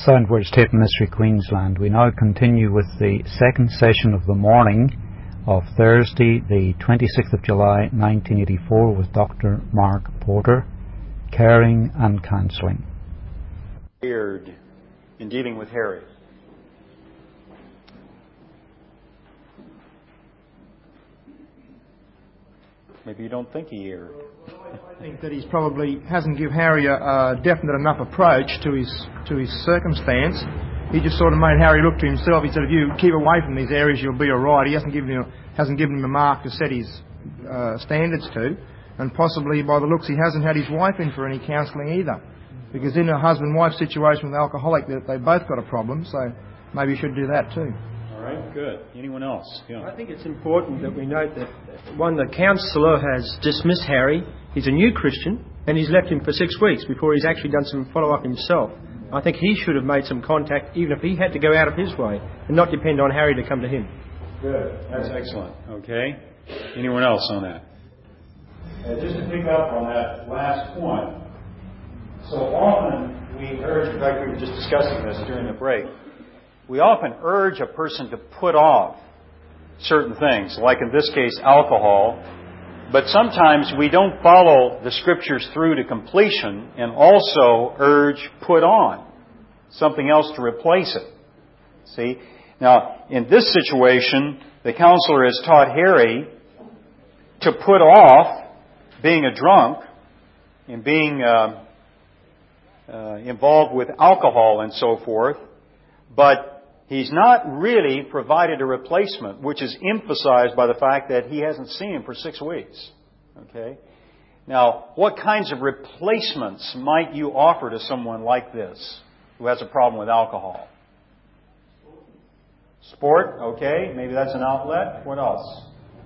Soundwords Tape Ministry Queensland. We now continue with the second session of the morning of Thursday, the 26th of July 1984, with Dr. Mark Porter, Caring and Counselling. In dealing with Harry. Maybe you don't think he erred. I think that he's probably hasn't given Harry a definite enough approach to his circumstance. He just sort of made Harry look to himself. He said, if you keep away from these areas, you'll be all right. He hasn't given him a mark to set his standards to. And possibly, by the looks, he hasn't had his wife in for any counselling either. Because in a husband-wife situation with an alcoholic, they both got a problem. So maybe you should do that too. All right, good. Anyone else? Yeah. I think it's important that we note that, one, the counsellor has dismissed Harry. He's a new Christian, and he's left him for 6 weeks before he's actually done some follow-up himself. I think he should have made some contact, even if he had to go out of his way, and not depend on Harry to come to him. Good. That's excellent. Okay. Anyone else on that? Just to pick up on that last point, so often we urge, in fact we were just discussing this during the break, we often urge a person to put off certain things, like in this case alcohol, but sometimes we don't follow the Scriptures through to completion and also urge put on something else to replace it. See? Now, in this situation, the counselor has taught Harry to put off being a drunk and being involved with alcohol and so forth, but he's not really provided a replacement, which is emphasized by the fact that he hasn't seen him for 6 weeks. Okay? Now, what kinds of replacements might you offer to someone like this who has a problem with alcohol? Sport, okay. Maybe that's an outlet. What else?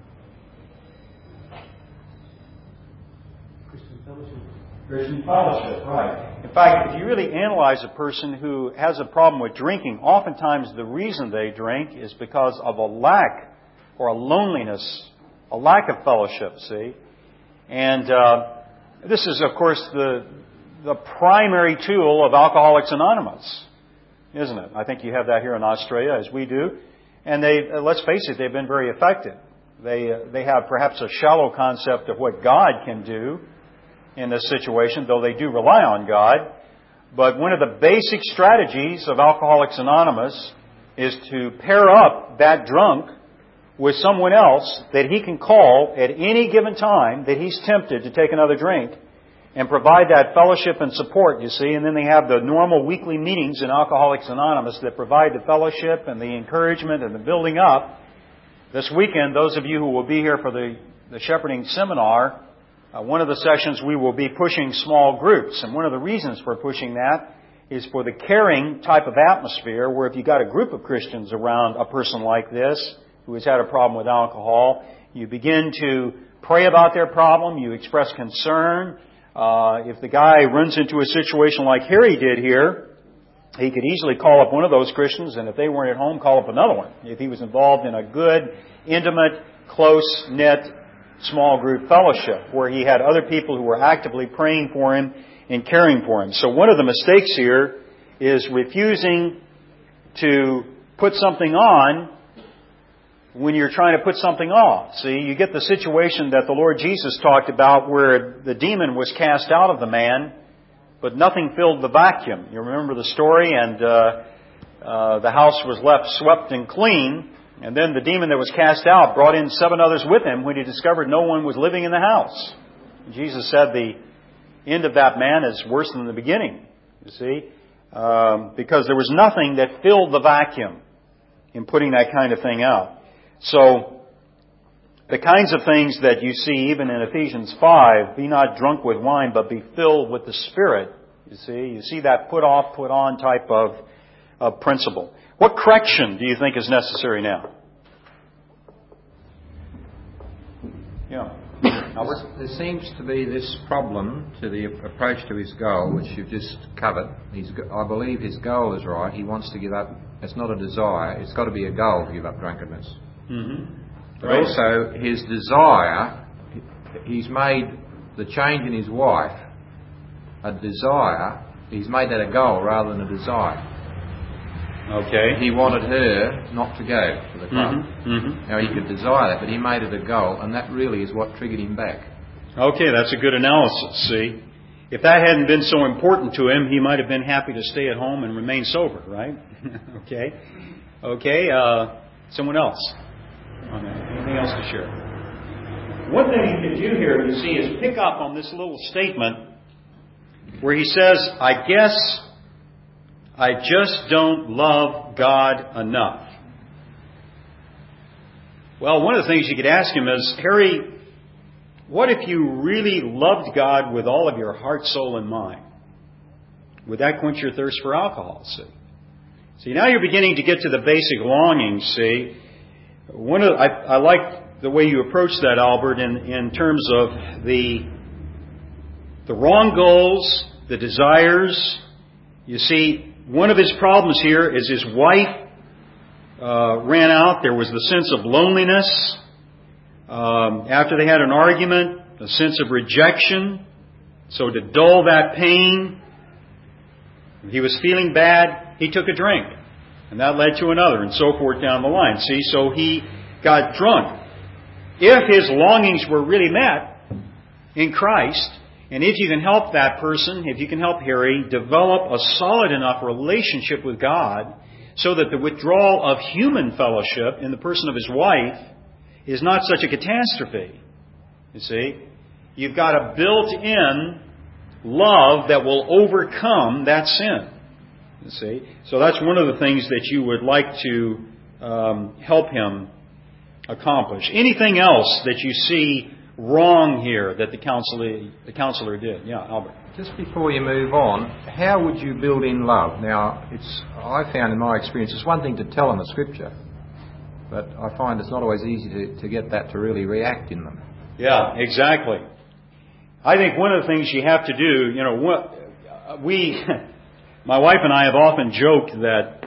Christian fellowship, right. In fact, if you really analyze a person who has a problem with drinking, oftentimes the reason they drink is because of a lack or a loneliness, a lack of fellowship, see? And this is, of course, the primary tool of Alcoholics Anonymous, isn't it? I think you have that here in Australia, as we do. And let's face it, they've been very effective. They have perhaps a shallow concept of what God can do in this situation, though they do rely on God. But one of the basic strategies of Alcoholics Anonymous is to pair up that drunk with someone else that he can call at any given time that he's tempted to take another drink and provide that fellowship and support, you see. And then they have the normal weekly meetings in Alcoholics Anonymous that provide the fellowship and the encouragement and the building up. This weekend, those of you who will be here for the shepherding seminar, one of the sessions we will be pushing small groups. And one of the reasons for pushing that is for the caring type of atmosphere where if you've got a group of Christians around a person like this who has had a problem with alcohol, you begin to pray about their problem, you express concern. If the guy runs into a situation like Harry did here, he could easily call up one of those Christians, and if they weren't at home, call up another one. If he was involved in a good, intimate, close-knit small group fellowship where he had other people who were actively praying for him and caring for him. So one of the mistakes here is refusing to put something on when you're trying to put something off. See, you get the situation that the Lord Jesus talked about where the demon was cast out of the man, but nothing filled the vacuum. You remember the story, and the house was left swept and clean. And then the demon that was cast out brought in 7 others with him when he discovered no one was living in the house. Jesus said the end of that man is worse than the beginning, you see, because there was nothing that filled the vacuum in putting that kind of thing out. So the kinds of things that you see even in Ephesians 5, be not drunk with wine, but be filled with the Spirit. You see that put off, put on type of principle. What correction do you think is necessary now? Yeah. Albert? There seems to be this problem to the approach to his goal, which you've just covered. I believe his goal is right. He wants to give up. It's not a desire. It's got to be a goal to give up drunkenness. Mm-hmm. But also his desire, he's made the change in his wife a desire. He's made that a goal rather than a desire. Okay. He wanted her not to go to the club. Now, he could desire that, but he made it a goal, and that really is what triggered him back. Okay, that's a good analysis, see. If that hadn't been so important to him, he might have been happy to stay at home and remain sober, right? Okay. Okay, someone else? Anything else to share? One thing you can do here, you see, is pick up on this little statement where he says, I guess I just don't love God enough. Well, one of the things you could ask him is, Harry, what if you really loved God with all of your heart, soul, and mind? Would that quench your thirst for alcohol, see? See, now you're beginning to get to the basic longings, see. I like the way you approach that, Albert, in terms of the wrong goals, the desires. You see, one of his problems here is his wife ran out. There was the sense of loneliness. After they had an argument, a sense of rejection. So to dull that pain, he was feeling bad, he took a drink. And that led to another, and so forth down the line. See, so he got drunk. If his longings were really met in Christ, and if you can help that person, if you can help Harry, develop a solid enough relationship with God so that the withdrawal of human fellowship in the person of his wife is not such a catastrophe. You see, you've got a built-in love that will overcome that sin. You see, so that's one of the things that you would like to help him accomplish. Anything else that you see wrong here that the counselor did? Yeah, Albert. Just before you move on, how would you build in love? Now, I found in my experience, it's one thing to tell them a scripture, but I find it's not always easy to get that to really react in them. Yeah, exactly. I think one of the things you have to do, my wife and I have often joked that,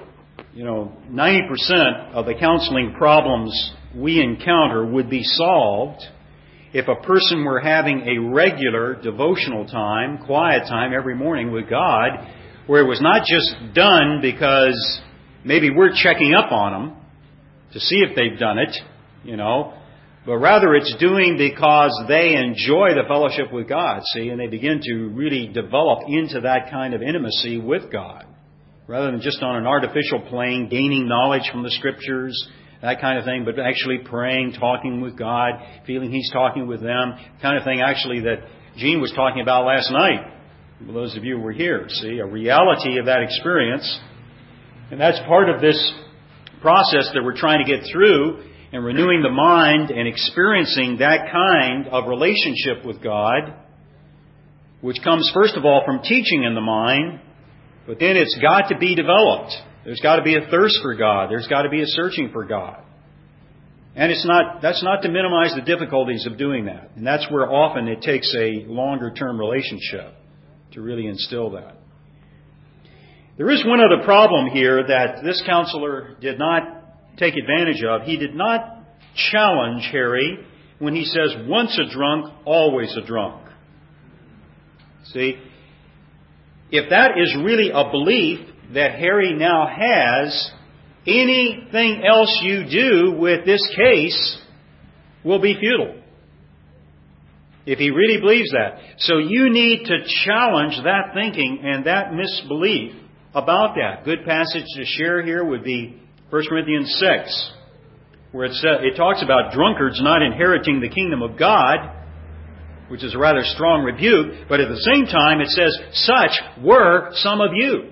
90% of the counseling problems we encounter would be solved if a person were having a regular devotional time, quiet time every morning with God, where it was not just done because maybe we're checking up on them to see if they've done it, but rather it's doing because they enjoy the fellowship with God, see, and they begin to really develop into that kind of intimacy with God, rather than just on an artificial plane, gaining knowledge from the Scriptures, that kind of thing, but actually praying, talking with God, feeling He's talking with them, kind of thing actually that Gene was talking about last night. For those of you who were here, see, a reality of that experience. And that's part of this process that we're trying to get through, and renewing the mind and experiencing that kind of relationship with God, which comes first of all from teaching in the mind, but then it's got to be developed. There's got to be a thirst for God. There's got to be a searching for God. And that's not to minimize the difficulties of doing that. And that's where often it takes a longer term relationship to really instill that. There is one other problem here that this counselor did not take advantage of. He did not challenge Harry when he says, once a drunk, always a drunk. See, if that is really a belief that Harry now has, anything else you do with this case will be futile. If he really believes that. So you need to challenge that thinking and that misbelief about that. Good passage to share here would be 1 Corinthians 6, where it talks about drunkards not inheriting the kingdom of God, which is a rather strong rebuke, but at the same time it says, such were some of you.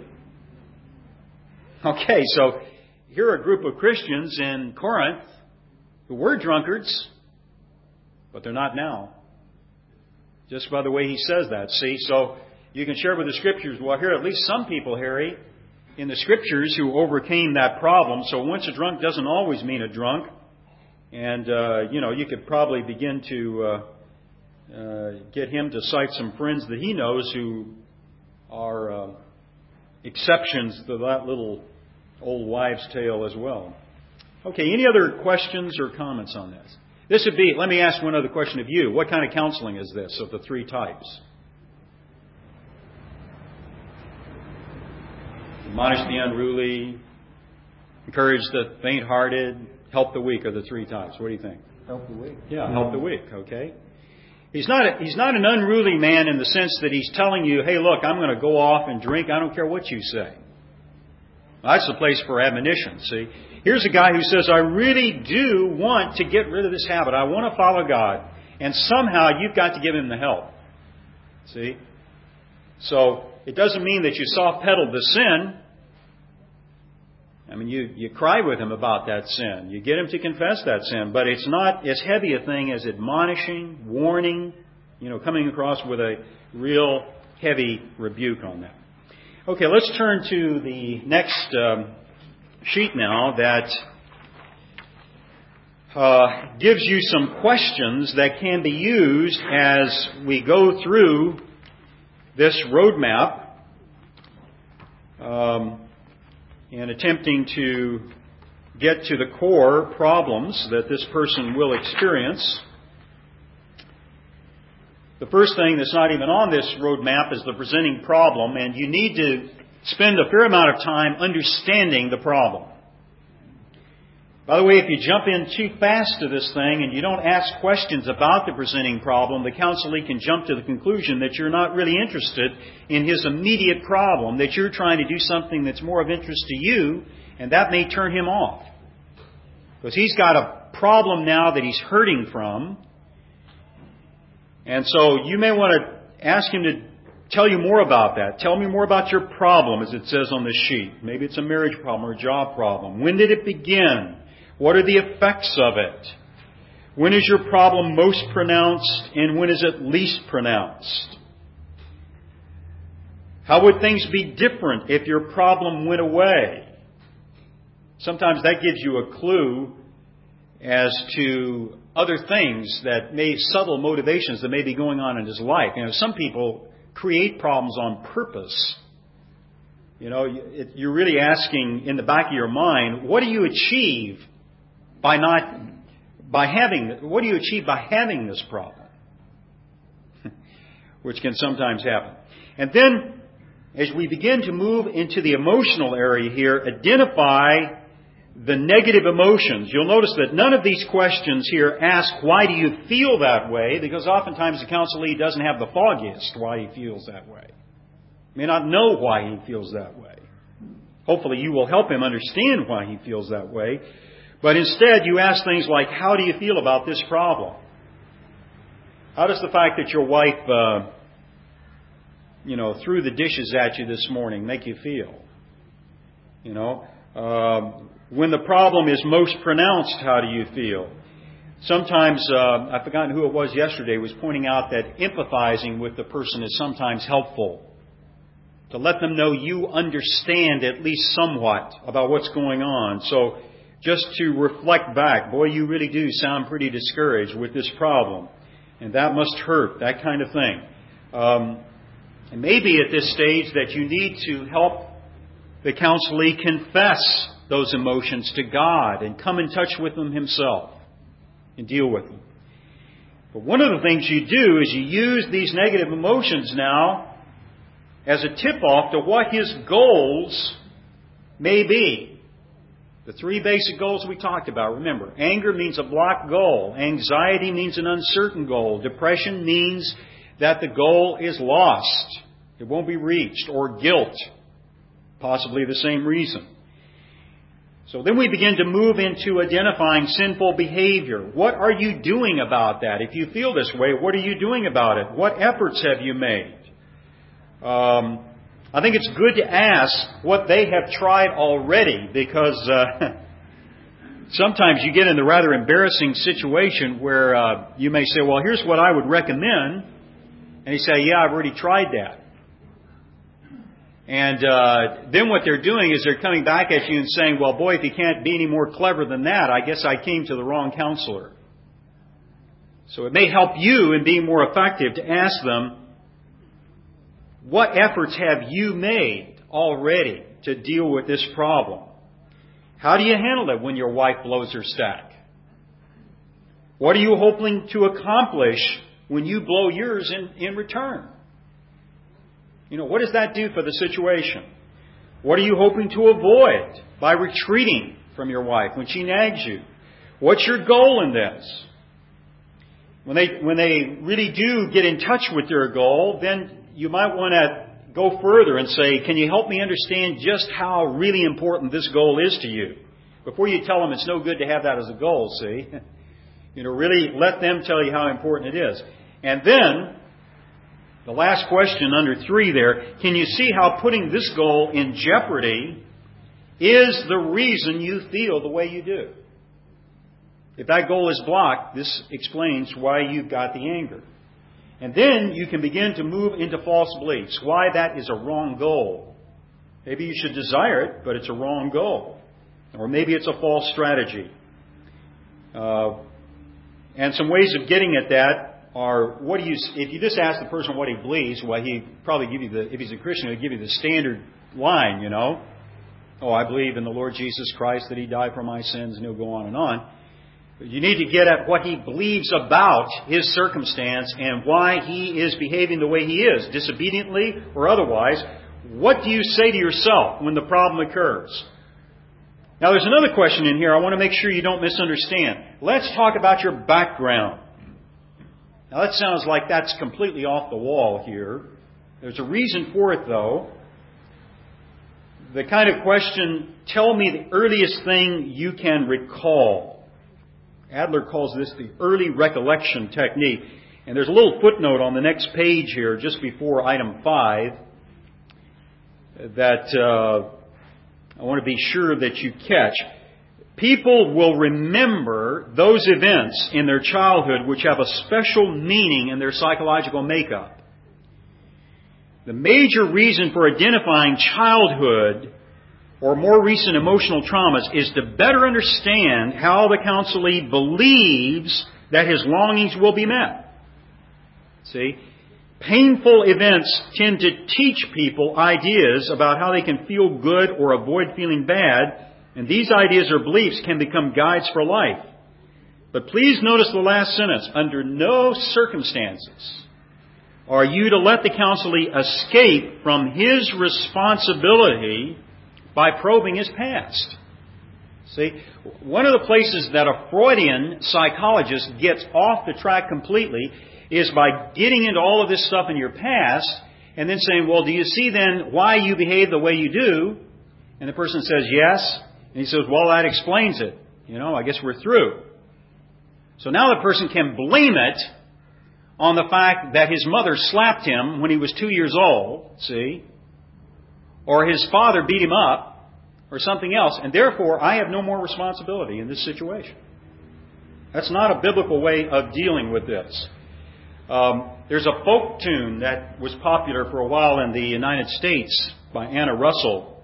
Okay, so here are a group of Christians in Corinth who were drunkards, but they're not now. Just by the way he says that. See, so you can share with the Scriptures, well, here are at least some people, Harry, in the Scriptures who overcame that problem. So once a drunk doesn't always mean a drunk. And, you could probably begin to get him to cite some friends that he knows who are exceptions to that little old wives' tale as well. Okay, any other questions or comments on this? This would be, let me ask one other question of you. What kind of counseling is this of the three types? Admonish the unruly, Encourage the faint-hearted, help the weak are the 3 types. What do you think? Help the weak. Yeah, help the weak, okay? He's not an unruly man in the sense that he's telling you, hey, look, I'm going to go off and drink. I don't care what you say. That's the place for admonition, see? Here's a guy who says, I really do want to get rid of this habit. I want to follow God. And somehow you've got to give him the help. See? So it doesn't mean that you soft-pedal the sin. I mean, you cry with him about that sin. You get him to confess that sin. But it's not as heavy a thing as admonishing, warning, coming across with a real heavy rebuke on that. Okay, let's turn to the next sheet now that gives you some questions that can be used as we go through this roadmap and attempting to get to the core problems that this person will experience. The first thing that's not even on this roadmap is the presenting problem, and you need to spend a fair amount of time understanding the problem. By the way, if you jump in too fast to this thing and you don't ask questions about the presenting problem, the counselee can jump to the conclusion that you're not really interested in his immediate problem, that you're trying to do something that's more of interest to you, and that may turn him off. Because he's got a problem now that he's hurting from. And so you may want to ask him to tell you more about that. Tell me more about your problem, as it says on the sheet. Maybe it's a marriage problem or a job problem. When did it begin? What are the effects of it? When is your problem most pronounced and when is it least pronounced? How would things be different if your problem went away? Sometimes that gives you a clue as to other things that subtle motivations that may be going on in his life. Some people create problems on purpose. You're really asking in the back of your mind, what do you achieve by having this problem? Which can sometimes happen. And then, as we begin to move into the emotional area here, identify the negative emotions. You'll notice that none of these questions here ask, why do you feel that way? Because oftentimes the counselee doesn't have the foggiest why he feels that way. May not know why he feels that way. Hopefully you will help him understand why he feels that way. But instead you ask things like, how do you feel about this problem? How does the fact that your wife, threw the dishes at you this morning make you feel? When the problem is most pronounced, how do you feel? Sometimes, I've forgotten who it was yesterday, was pointing out that empathizing with the person is sometimes helpful. To let them know you understand at least somewhat about what's going on. So just to reflect back, boy, you really do sound pretty discouraged with this problem. And that must hurt, that kind of thing. And maybe at this stage that you need to help the counselee confess those emotions to God and come in touch with them himself and deal with them. But one of the things you do is you use these negative emotions now as a tip-off to what his goals may be. The 3 basic goals we talked about. Remember, anger means a blocked goal. Anxiety means an uncertain goal. Depression means that the goal is lost. It won't be reached. Or guilt. Possibly the same reason. So then we begin to move into identifying sinful behavior. What are you doing about that? If you feel this way, what are you doing about it? What efforts have you made? I think it's good to ask what they have tried already, because sometimes you get in the rather embarrassing situation where you may say, well, here's what I would recommend. And you say, yeah, I've already tried that. And then what they're doing is they're coming back at you and saying, well, boy, if you can't be any more clever than that, I guess I came to the wrong counselor. So it may help you in being more effective to ask them, what efforts have you made already to deal with this problem? How do you handle it when your wife blows her stack? What are you hoping to accomplish when you blow yours in return? What does that do for the situation? What are you hoping to avoid by retreating from your wife when she nags you? What's your goal in this? When they really do get in touch with their goal, then you might want to go further and say, can you help me understand just how really important this goal is to you? Before you tell them it's no good to have that as a goal, see? Really let them tell you how important it is. And then, the last question under 3 there, can you see how putting this goal in jeopardy is the reason you feel the way you do? If that goal is blocked, this explains why you've got the anger. And then you can begin to move into false beliefs, why that is a wrong goal. Maybe you should desire it, but it's a wrong goal. Or maybe it's a false strategy. And some ways of getting at that are, if you just ask the person what he believes, well, he'd probably give you if he's a Christian, he'd give you the standard line, Oh, I believe in the Lord Jesus Christ, that He died for my sins, and he'll go on and on. But you need to get at what he believes about his circumstance and why he is behaving the way he is, disobediently or otherwise. What do you say to yourself when the problem occurs? Now, there's another question in here I want to make sure you don't misunderstand. Let's talk about your background. Now, that sounds like that's completely off the wall here. There's a reason for it, though. The kind of question, tell me the earliest thing you can recall. Adler calls this the early recollection technique. And there's a little footnote on the next page here, just before item 5, that I want to be sure that you catch. People will remember those events in their childhood which have a special meaning in their psychological makeup. The major reason for identifying childhood or more recent emotional traumas is to better understand how the counselee believes that his longings will be met. See? Painful events tend to teach people ideas about how they can feel good or avoid feeling bad, and these ideas or beliefs can become guides for life. But please notice the last sentence. Under no circumstances are you to let the counselee escape from his responsibility by probing his past. See, one of the places that a Freudian psychologist gets off the track completely is by getting into all of this stuff in your past and then saying, well, do you see then why you behave the way you do? And the person says, yes. And he says, well, that explains it. I guess we're through. So now the person can blame it on the fact that his mother slapped him when he was 2 years old, see? Or his father beat him up, or something else, and therefore I have no more responsibility in this situation. That's not a biblical way of dealing with this. There's a folk tune that was popular for a while in the United States by Anna Russell.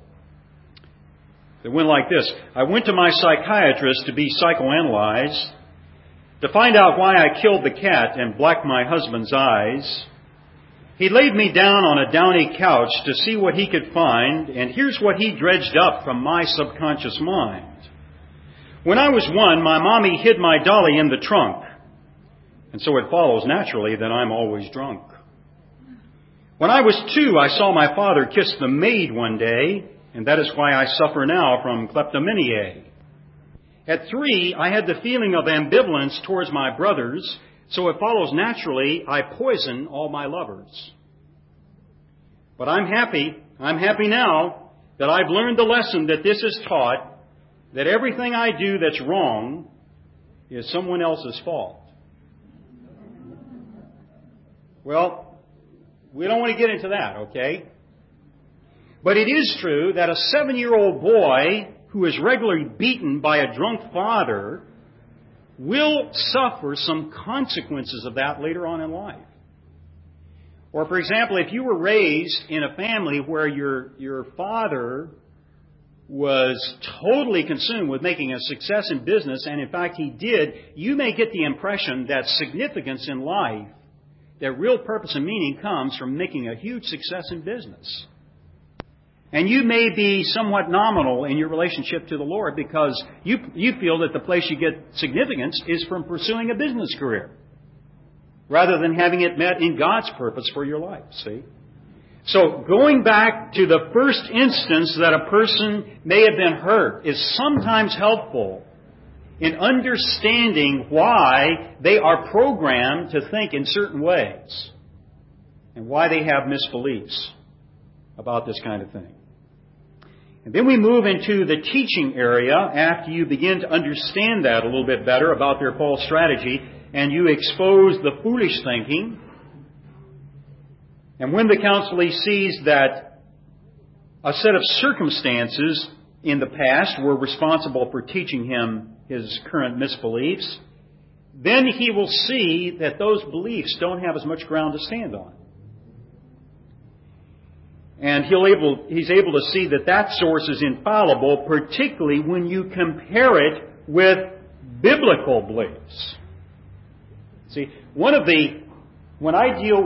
It went like this. I went to my psychiatrist to be psychoanalyzed, to find out why I killed the cat and blacked my husband's eyes. He laid me down on a downy couch to see what he could find, and here's what he dredged up from my subconscious mind. When I was 1, my mommy hid my dolly in the trunk, and so it follows naturally that I'm always drunk. When I was 2, I saw my father kiss the maid one day, and that is why I suffer now from kleptomania. At 3, I had the feeling of ambivalence towards my brothers, so it follows naturally I poison all my lovers. But I'm happy now that I've learned the lesson that this is taught, that everything I do that's wrong is someone else's fault. Well, we don't want to get into that, okay? But it is true that a 7-year-old boy who is regularly beaten by a drunk father will suffer some consequences of that later on in life. Or, for example, if you were raised in a family where your father was totally consumed with making a success in business, and in fact he did, you may get the impression that significance in life, that real purpose and meaning comes from making a huge success in business. And you may be somewhat nominal in your relationship to the Lord because you feel that the place you get significance is from pursuing a business career rather than having it met in God's purpose for your life, see? So going back to the first instance that a person may have been hurt is sometimes helpful in understanding why they are programmed to think in certain ways and why they have misbeliefs about this kind of thing. And then we move into the teaching area after you begin to understand that a little bit better about their false strategy, and you expose the foolish thinking. And when the counselee sees that a set of circumstances in the past were responsible for teaching him his current misbeliefs, then he will see that those beliefs don't have as much ground to stand on. And he's able to see that that source is infallible, particularly when you compare it with biblical beliefs. See, when I deal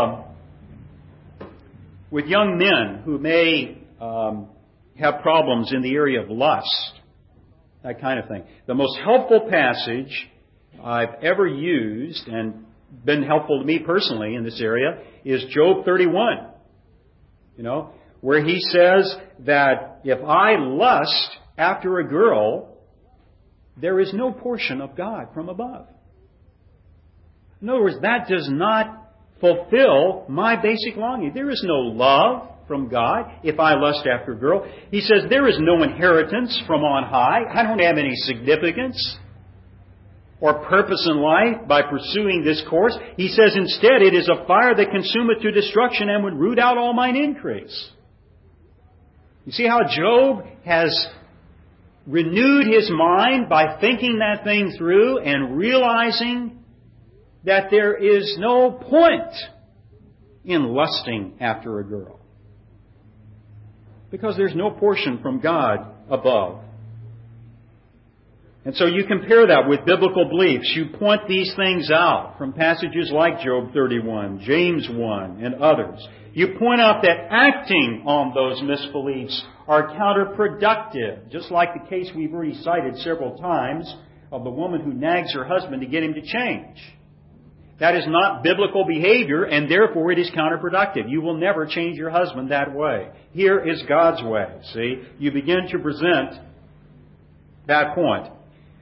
with young men who may have problems in the area of lust, that kind of thing, the most helpful passage I've ever used and been helpful to me personally in this area is Job 31. Where he says that if I lust after a girl, there is no portion of God from above. In other words, that does not fulfill my basic longing. There is no love from God if I lust after a girl. He says there is no inheritance from on high. I don't have any significance or purpose in life by pursuing this course. He says instead it is a fire that consumeth to destruction and would root out all mine increase. You see how Job has renewed his mind by thinking that thing through and realizing that there is no point in lusting after a girl, because there's no portion from God above. And so you compare that with biblical beliefs. You point these things out from passages like Job 31, James 1, and others. You point out that acting on those misbeliefs are counterproductive, just like the case we've already cited several times of the woman who nags her husband to get him to change. That is not biblical behavior, and therefore it is counterproductive. You will never change your husband that way. Here is God's way. See, you begin to present that point.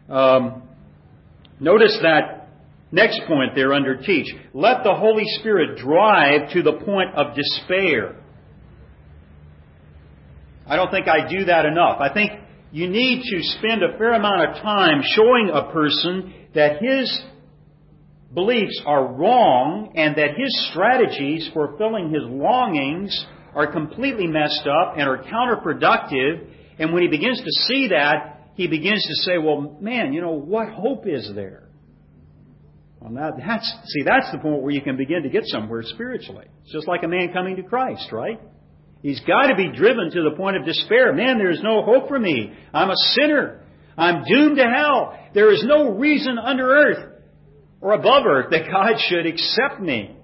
Notice that next point there under teach. Let the Holy Spirit drive to the point of despair. I don't think I do that enough. I think you need to spend a fair amount of time showing a person that his beliefs are wrong and that his strategies for filling his longings are completely messed up and are counterproductive. And when he begins to see that, he begins to say, well, man, what hope is there? Well, that's the point where you can begin to get somewhere spiritually. It's just like a man coming to Christ, right? He's got to be driven to the point of despair. Man, there is no hope for me. I'm a sinner. I'm doomed to hell. There is no reason under earth or above earth that God should accept me.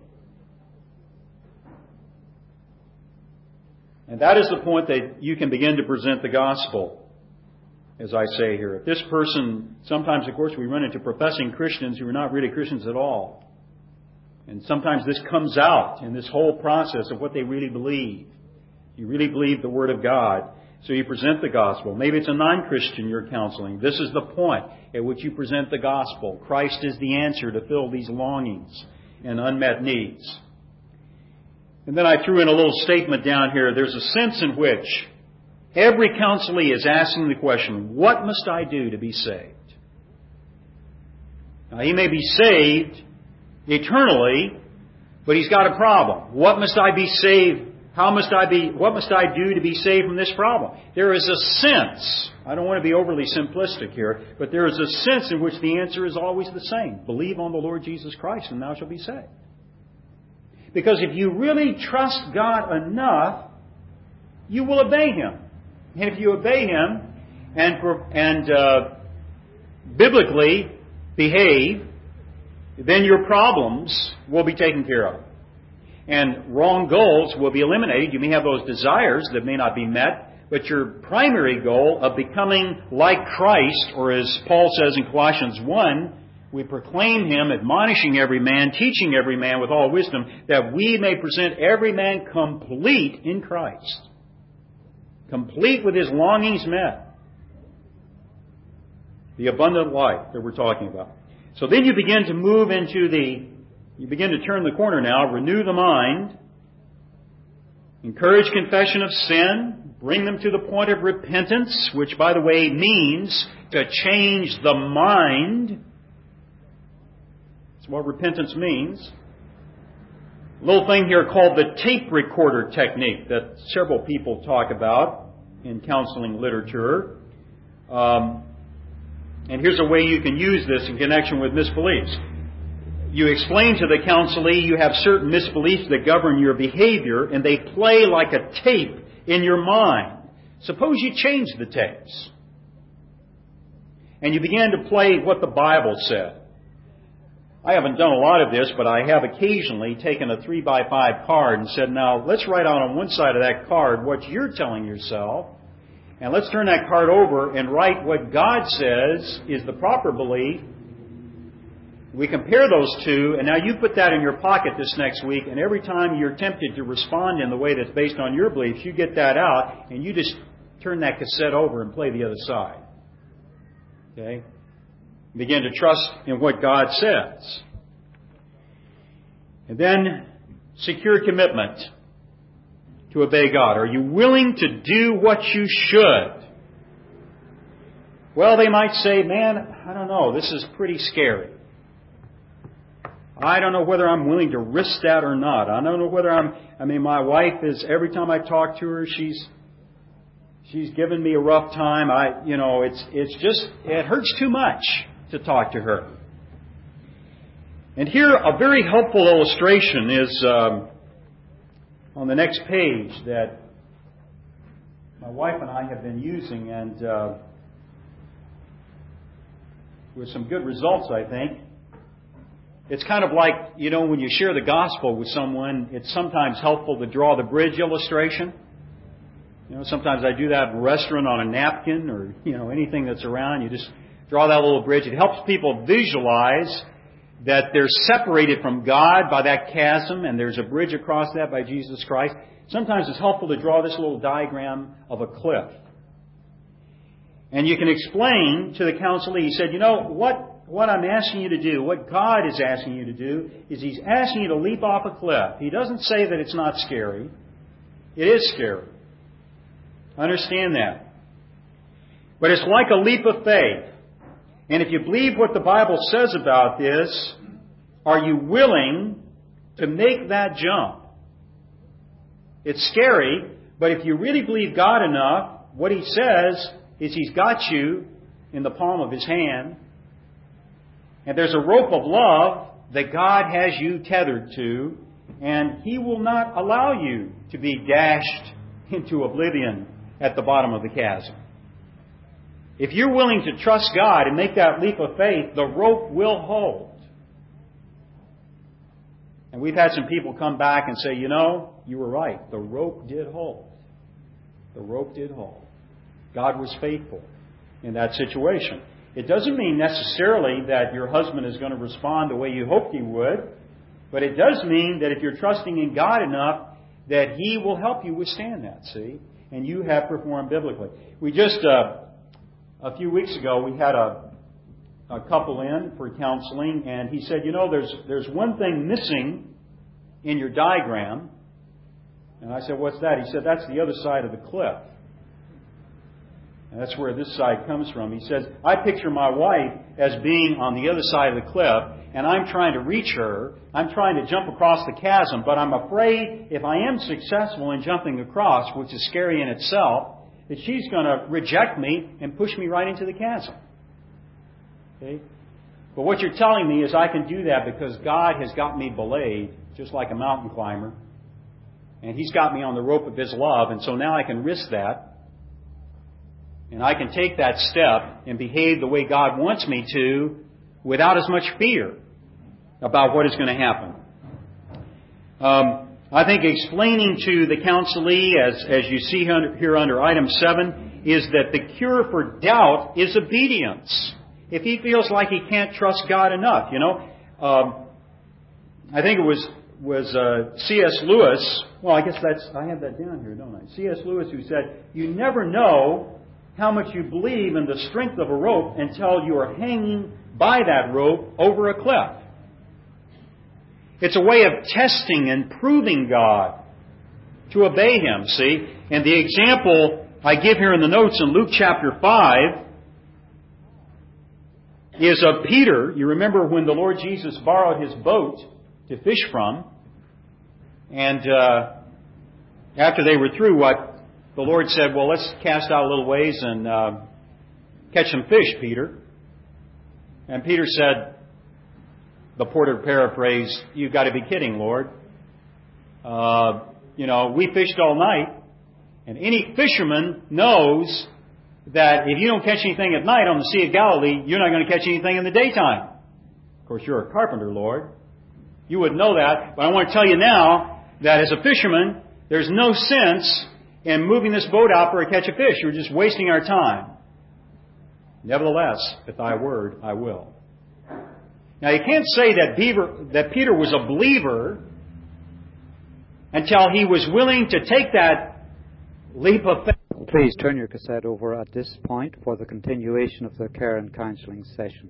And that is the point that you can begin to present the gospel. As I say here, if this person, sometimes of course we run into professing Christians who are not really Christians at all. And sometimes this comes out in this whole process of what they really believe. You really believe the Word of God, so you present the gospel. Maybe it's a non-Christian you're counseling. This is the point at which you present the gospel. Christ is the answer to fill these longings and unmet needs. And then I threw in a little statement down here. There's a sense in which every counselee is asking the question, what must I do to be saved? Now, he may be saved eternally, but he's got a problem. What must I be saved? What must I do to be saved from this problem? There is a sense, I don't want to be overly simplistic here, but there is a sense in which the answer is always the same. Believe on the Lord Jesus Christ and thou shalt be saved. Because if you really trust God enough, you will obey Him. And if you obey Him and biblically behave, then your problems will be taken care of. And wrong goals will be eliminated. You may have those desires that may not be met, but your primary goal of becoming like Christ, or as Paul says in Colossians 1, We proclaim Him, admonishing every man, teaching every man with all wisdom, that we may present every man complete in Christ. Complete with his longings met. The abundant life that we're talking about. So then you begin to move into you begin to turn the corner now, renew the mind, encourage confession of sin, bring them to the point of repentance, which, by the way, means to change the mind. That's what repentance means. A little thing here called the tape recorder technique that several people talk about in counseling literature. And here's a way you can use this in connection with misbeliefs. You explain to the counselee you have certain misbeliefs that govern your behavior, and they play like a tape in your mind. Suppose you change the tapes, and you begin to play what the Bible said. I haven't done a lot of this, but I have occasionally taken a 3x5 card and said, now, let's write out on one side of that card what you're telling yourself, and let's turn that card over and write what God says is the proper belief. We compare those two, and now you put that in your pocket this next week, and every time you're tempted to respond in the way that's based on your beliefs, you get that out, and you just turn that cassette over and play the other side. Okay? Begin to trust in what God says. And then, secure commitment to obey God. Are you willing to do what you should? Well, they might say, man, I don't know, this is pretty scary. I don't know whether I'm willing to risk that or not. I don't know whether my wife is, every time I talk to her, she's given me a rough time. It hurts too much to talk to her. And here, a very helpful illustration is on the next page that my wife and I have been using, and with some good results, I think. It's kind of like, when you share the gospel with someone, it's sometimes helpful to draw the bridge illustration. Sometimes I do that in a restaurant on a napkin or, anything that's around. You just draw that little bridge. It helps people visualize that they're separated from God by that chasm, and there's a bridge across that by Jesus Christ. Sometimes it's helpful to draw this little diagram of a cliff. And you can explain to the counselee, he said, what I'm asking you to do, what God is asking you to do, is He's asking you to leap off a cliff. He doesn't say that it's not scary. It is scary. Understand that. But it's like a leap of faith. And if you believe what the Bible says about this, are you willing to make that jump? It's scary, but if you really believe God enough, what He says is He's got you in the palm of His hand. And there's a rope of love that God has you tethered to, and He will not allow you to be dashed into oblivion at the bottom of the chasm. If you're willing to trust God and make that leap of faith, the rope will hold. And we've had some people come back and say, you were right. The rope did hold. The rope did hold. God was faithful in that situation. It doesn't mean necessarily that your husband is going to respond the way you hoped he would, but it does mean that if you're trusting in God enough, that He will help you withstand that, see? And you have performed biblically. We just, a few weeks ago, we had a couple in for counseling, and he said, there's one thing missing in your diagram. And I said, what's that? He said, that's the other side of the cliff. And that's where this side comes from. He says, I picture my wife as being on the other side of the cliff, and I'm trying to reach her. I'm trying to jump across the chasm, but I'm afraid if I am successful in jumping across, which is scary in itself, that she's going to reject me and push me right into the chasm. Okay? But what you're telling me is I can do that because God has got me belayed, just like a mountain climber. And He's got me on the rope of His love, and so now I can risk that. And I can take that step and behave the way God wants me to without as much fear about what is going to happen. I think explaining to the counselee, as you see here under item 7, is that the cure for doubt is obedience. if he feels like he can't trust God enough. I think it was C.S. Lewis. Well, I guess I have that down here, don't I? C.S. Lewis, who said, "You never know how much you believe in the strength of a rope until you are hanging by that rope over a cliff." It's a way of testing and proving God to obey Him, see? And the example I give here in the notes in Luke chapter 5 is of Peter. You remember when the Lord Jesus borrowed his boat to fish from, and after they were through, the Lord said, "Well, let's cast out a little ways and catch some fish, Peter." And Peter said, the Porter paraphrase, "You've got to be kidding, Lord. We fished all night, and any fisherman knows that if you don't catch anything at night on the Sea of Galilee, you're not going to catch anything in the daytime. Of course, you're a carpenter, Lord. You would know that, but I want to tell you now that as a fisherman, there's no sense in moving this boat out for a catch of fish. You're just wasting our time. Nevertheless, at thy word, I will." Now, you can't say that Peter was a believer until he was willing to take that leap of faith. Please turn your cassette over at this point for the continuation of the care and counselling session.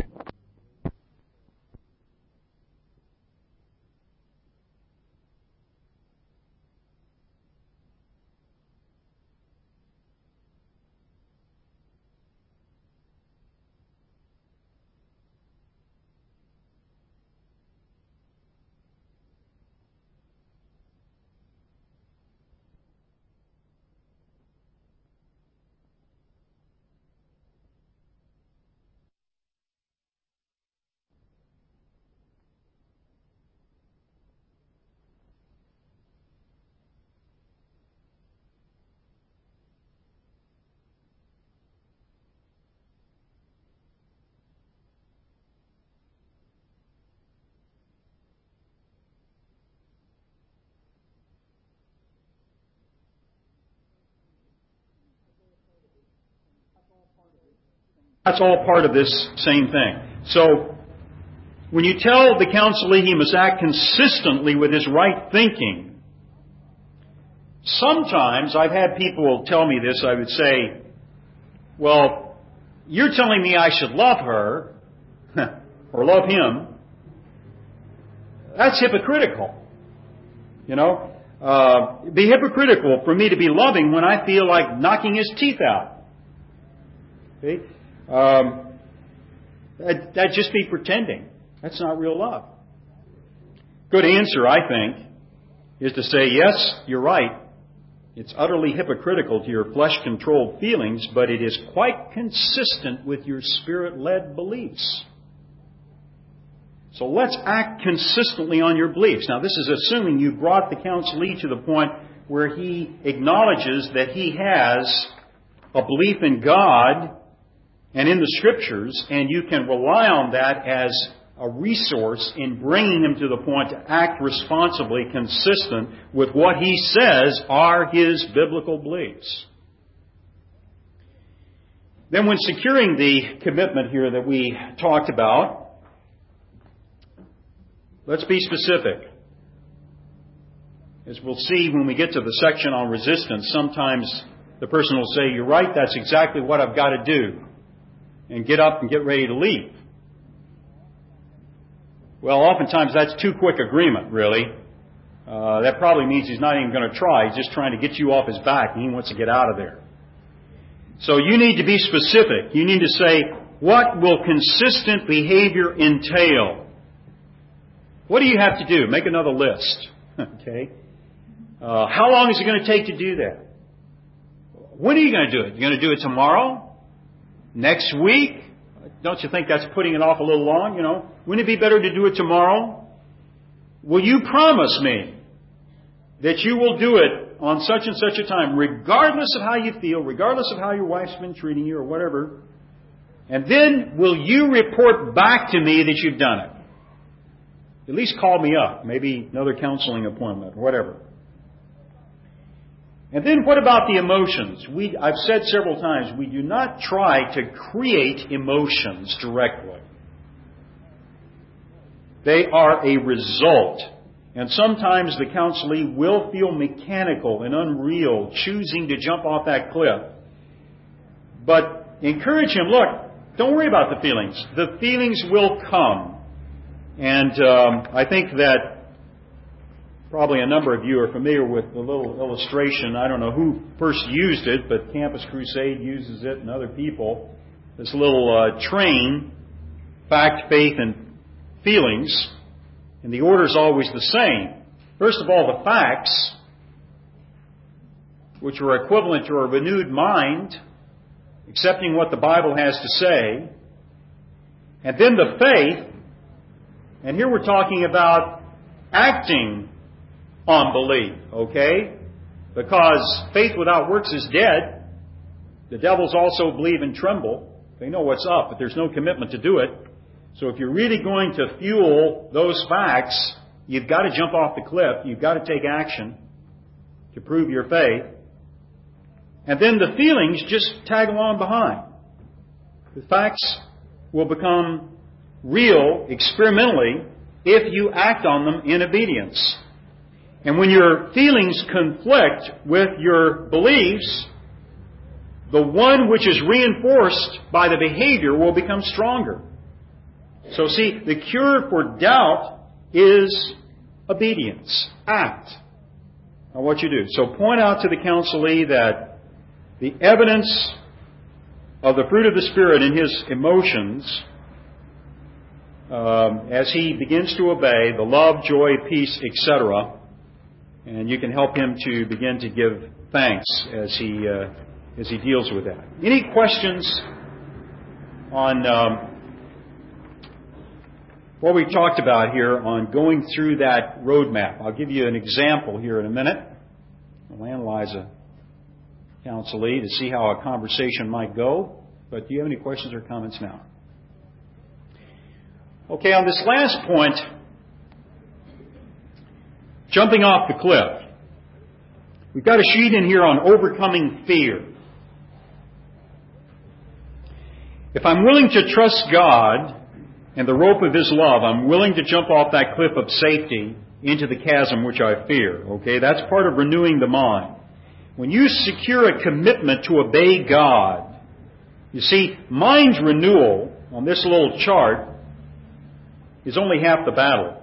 That's all part of this same thing. So, when you tell the counselee he must act consistently with his right thinking, sometimes I've had people tell me this. I would say, "Well, you're telling me I should love her or love him. That's hypocritical. It'd be hypocritical for me to be loving when I feel like knocking his teeth out." See? That'd just be pretending. That's not real love. Good answer, I think, is to say, yes, you're right. It's utterly hypocritical to your flesh-controlled feelings, but it is quite consistent with your Spirit-led beliefs. So let's act consistently on your beliefs. Now, this is assuming you brought the counselee to the point where he acknowledges that he has a belief in God and in the Scriptures, and you can rely on that as a resource in bringing him to the point to act responsibly, consistent with what he says are his biblical beliefs. Then when securing the commitment here that we talked about, let's be specific. As we'll see when we get to the section on resistance, sometimes the person will say, "You're right, that's exactly what I've got to do," and get up and get ready to leave. Well, oftentimes that's too quick agreement, really. That probably means he's not even going to try. He's just trying to get you off his back, and he wants to get out of there. So you need to be specific. You need to say, what will consistent behavior entail? What do you have to do? Make another list. Okay. How long is it going to take to do that? When are you going to do it? You're going to do it tomorrow? Next week? Don't you think that's putting it off a little long? Wouldn't it be better to do it tomorrow? Will you promise me that you will do it on such and such a time, regardless of how you feel, regardless of how your wife's been treating you or whatever? And then will you report back to me that you've done it? At least call me up. Maybe another counseling appointment, whatever. And then what about the emotions? I've said several times, we do not try to create emotions directly. They are a result. And sometimes the counselee will feel mechanical and unreal, choosing to jump off that cliff. But encourage him, look, don't worry about the feelings. The feelings will come. And I think that probably a number of you are familiar with the little illustration. I don't know who first used it, but Campus Crusade uses it and other people. This little train, fact, faith, and feelings. And the order is always the same. First of all, the facts, which are equivalent to a renewed mind, accepting what the Bible has to say. And then the faith. And here we're talking about acting on belief, okay? Because faith without works is dead. The devils also believe and tremble. They know what's up, but there's no commitment to do it. So if you're really going to fuel those facts, you've got to jump off the cliff. You've got to take action to prove your faith. And then the feelings just tag along behind. The facts will become real experimentally if you act on them in obedience. And when your feelings conflict with your beliefs, the one which is reinforced by the behavior will become stronger. So see, the cure for doubt is obedience. Act on what you do. So point out to the counselee that the evidence of the fruit of the Spirit in his emotions, as he begins to obey, the love, joy, peace, etc., and you can help him to begin to give thanks as he deals with that. Any questions on what we talked about here on going through that roadmap? I'll give you an example here in a minute. I'll analyze a counselee to see how a conversation might go. But do you have any questions or comments now? Okay, on this last point, jumping off the cliff. We've got a sheet in here on overcoming fear. If I'm willing to trust God and the rope of His love, I'm willing to jump off that cliff of safety into the chasm which I fear. Okay, that's part of renewing the mind. When you secure a commitment to obey God, you see, mind renewal on this little chart is only half the battle.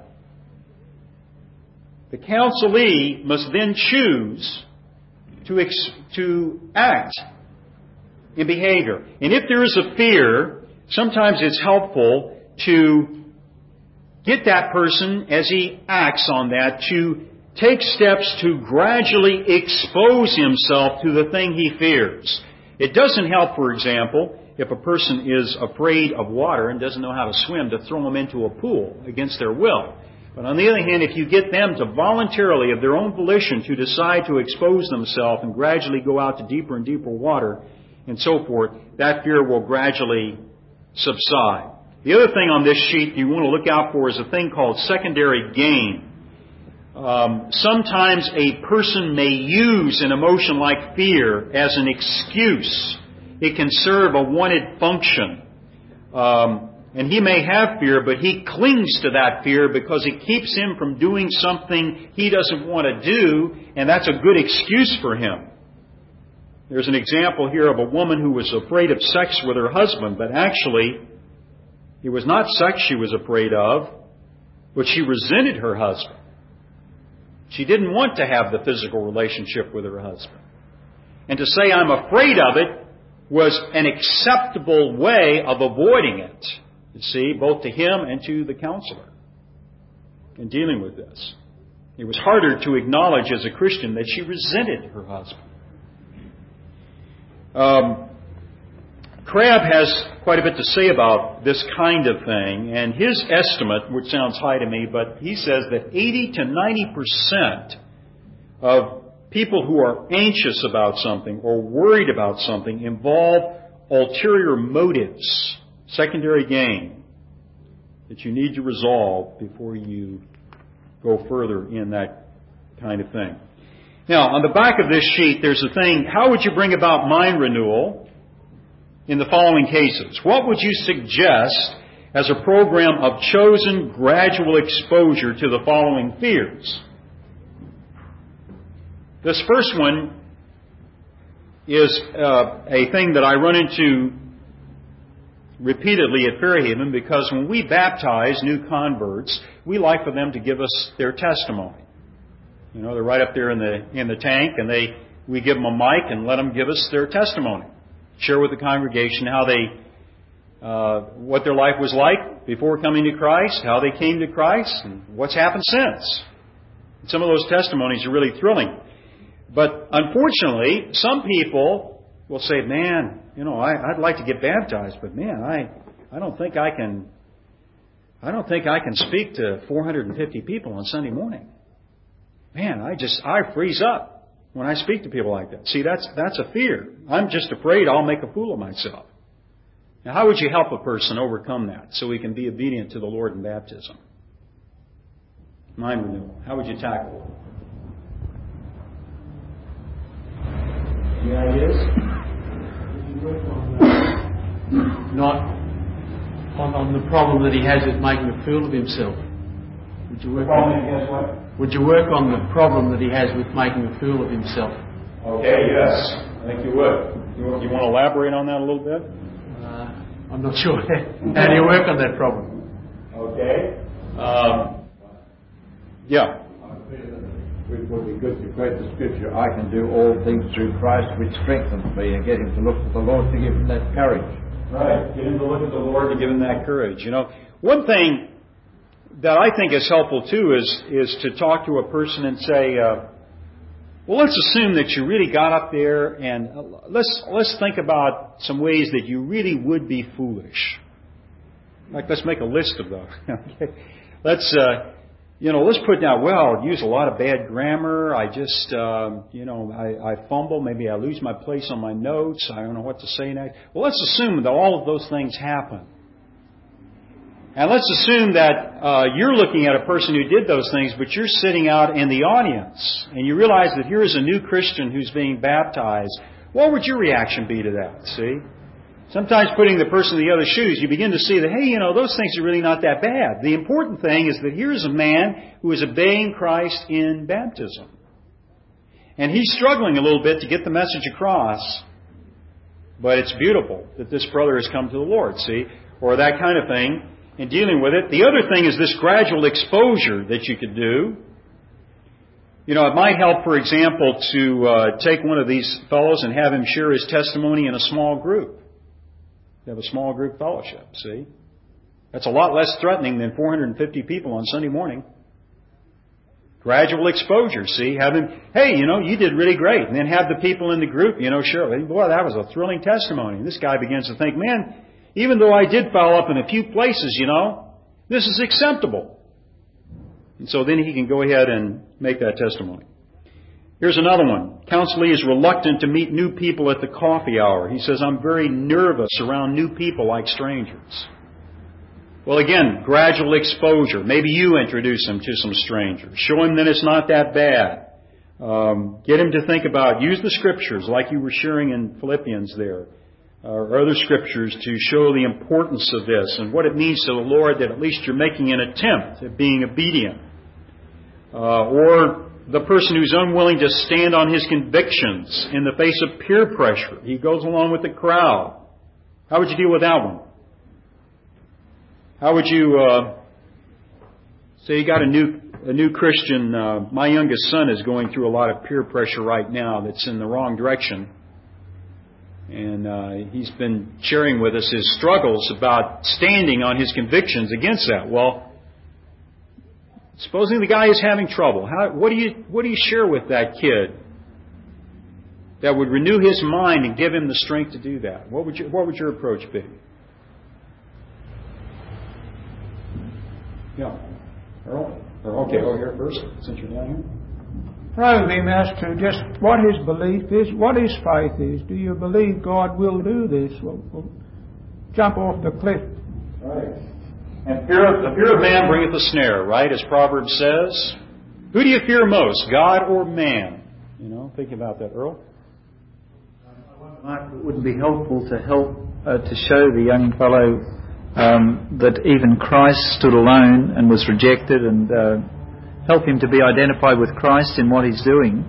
The counselee must then choose to act in behavior. And if there is a fear, sometimes it's helpful to get that person, as he acts on that, to take steps to gradually expose himself to the thing he fears. It doesn't help, for example, if a person is afraid of water and doesn't know how to swim, to throw them into a pool against their will. But on the other hand, if you get them to voluntarily, of their own volition, to decide to expose themselves and gradually go out to deeper and deeper water and so forth, that fear will gradually subside. The other thing on this sheet you want to look out for is a thing called secondary gain. Sometimes a person may use an emotion like fear as an excuse. It can serve a wanted function. And he may have fear, but he clings to that fear because it keeps him from doing something he doesn't want to do, and that's a good excuse for him. There's an example here of a woman who was afraid of sex with her husband, but actually it was not sex she was afraid of, but she resented her husband. She didn't want to have the physical relationship with her husband. And to say I'm afraid of it was an acceptable way of avoiding it, you see, both to him and to the counselor in dealing with this. It was harder to acknowledge as a Christian that she resented her husband. Crabb has quite a bit to say about this kind of thing, and his estimate, which sounds high to me, but he says that 80 to 90% of people who are anxious about something or worried about something involve ulterior motives, secondary gain, that you need to resolve before you go further in that kind of thing. Now, on the back of this sheet, there's a thing, how would you bring about mind renewal in the following cases? What would you suggest as a program of chosen gradual exposure to the following fears? This first one is a thing that I run into repeatedly at Fairhaven, because when we baptize new converts, we like for them to give us their testimony. You know, they're right up there in the tank, and we give them a mic and let them give us their testimony. Share with the congregation how what their life was like before coming to Christ, how they came to Christ, and what's happened since. And some of those testimonies are really thrilling. But unfortunately, some people will say, man, you know, I'd like to get baptized, but man, I don't think I can speak to 450 people on Sunday morning. Man, I freeze up when I speak to people like that. See, that's a fear. I'm just afraid I'll make a fool of myself. Now, how would you help a person overcome that so he can be obedient to the Lord in baptism? Mind renewal. How would you tackle it? The idea is, would you work on not on the problem that he has with making a fool of himself? Would you work Would you work on the problem that he has with making a fool of himself? Okay, yes. I think you would. You want to elaborate on that a little bit? I'm not sure. How do you work on that problem? Okay. Yeah. It would be good to quote the scripture, I can do all things through Christ which strengthens me, and get him to look at the Lord to give him that courage. Right. Get him to look at the Lord to give him that courage. You know, one thing that I think is helpful too is to talk to a person and say, well, let's assume that you really got up there, and let's think about some ways that you really would be foolish. Like, let's make a list of those. Okay. Let's put down, well, use a lot of bad grammar. I just, I fumble. Maybe I lose my place on my notes. I don't know what to say next. Well, let's assume that all of those things happen. And let's assume that you're looking at a person who did those things, but you're sitting out in the audience, and you realize that here is a new Christian who's being baptized. What would your reaction be to that? See? Sometimes putting the person in the other shoes, you begin to see that, hey, those things are really not that bad. The important thing is that here's a man who is obeying Christ in baptism. And he's struggling a little bit to get the message across, but it's beautiful that this brother has come to the Lord, see? Or that kind of thing. In dealing with it. The other thing is this gradual exposure that you could do. It might help, for example, to take one of these fellows and have him share his testimony in a small group. You have a small group fellowship, see? That's a lot less threatening than 450 people on Sunday morning. Gradual exposure, see? Have him, hey, you did really great. And then have the people in the group, share, boy, that was a thrilling testimony. And this guy begins to think, man, even though I did foul up in a few places, this is acceptable. And so then he can go ahead and make that testimony. Here's another one. Counselee is reluctant to meet new people at the coffee hour. He says, I'm very nervous around new people like strangers. Well, again, gradual exposure. Maybe you introduce him to some strangers. Show him that it's not that bad. Get him to think about, use the scriptures like you were sharing in Philippians there. Or other scriptures to show the importance of this and what it means to the Lord that at least you're making an attempt at being obedient. Or the person who's unwilling to stand on his convictions in the face of peer pressure. He goes along with the crowd. How would you deal with that one? How would you say you got a new Christian? My youngest son is going through a lot of peer pressure right now that's in the wrong direction. And he's been sharing with us his struggles about standing on his convictions against that. Well, supposing the guy is having trouble, what do you share with that kid that would renew his mind and give him the strength to do that? What would your approach be? Yeah, Earl. Okay, here first, since you're down here. Probably being asked to just what his belief is, what his faith is. Do you believe God will do this? We'll jump off the cliff. Right. And the fear of man bringeth a snare, right? As Proverbs says. Who do you fear most, God or man? Thinking about that, Earl? Mark, it wouldn't be helpful to help to show the young fellow that even Christ stood alone and was rejected, and help him to be identified with Christ in what he's doing.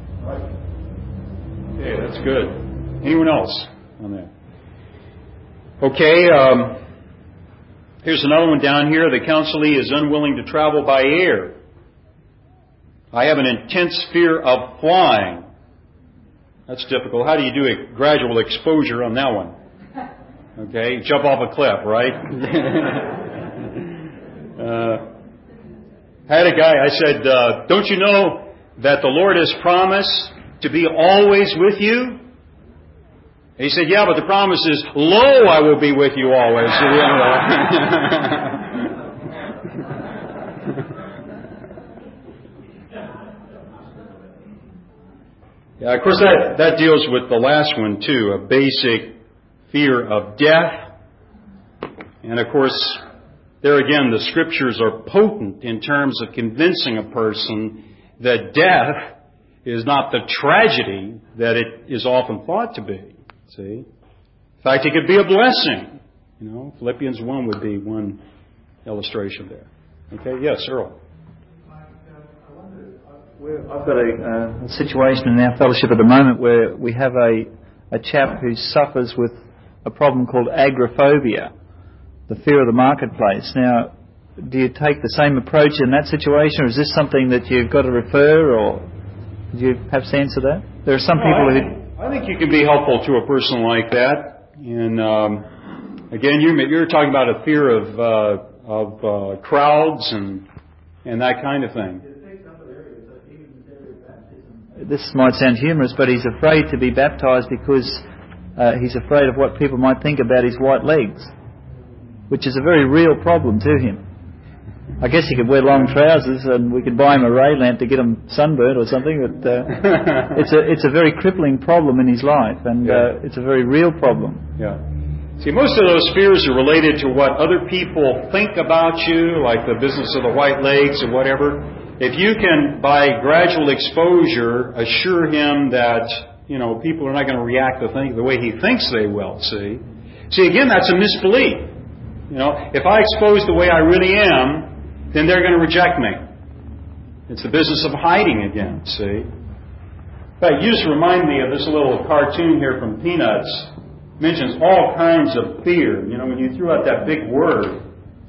Okay, that's good. Anyone else on that? Okay, here's another one down here. The counselee is unwilling to travel by air. I have an intense fear of flying. That's difficult. How do you do a gradual exposure on that one? Okay, jump off a cliff, right? I had a guy, I said, don't you know that the Lord has promised to be always with you? And he said, yeah, but the promise is, lo, I will be with you always. Yeah, of course, that deals with the last one, too, a basic fear of death. And, of course, there again, the Scriptures are potent in terms of convincing a person that death is not the tragedy that it is often thought to be. See? In fact, it could be a blessing. Philippians 1 would be one illustration there. Okay, yes, Earl. I've got a situation in our fellowship at the moment where we have a chap who suffers with a problem called agoraphobia, the fear of the marketplace. Now, do you take the same approach in that situation, or is this something that you've got to refer, or do you have sense of that? There are some people who... I think you can be helpful to a person like that. And again, you're talking about a fear of crowds and that kind of thing. This might sound humorous, but he's afraid to be baptised because he's afraid of what people might think about his white legs, which is a very real problem to him. I guess he could wear long trousers and we could buy him a ray lamp to get him sunburned or something, but it's a very crippling problem in his life, and it's a very real problem. Yeah. See, most of those fears are related to what other people think about you, like the business of the white legs or whatever. If you can, by gradual exposure, assure him that, people are not going to react the way he thinks they will, see, again, that's a misbelief. If I expose the way I really am, then they're going to reject me. It's the business of hiding again, see. In fact, you just remind me of this little cartoon here from Peanuts. It mentions all kinds of fear. When you threw out that big word,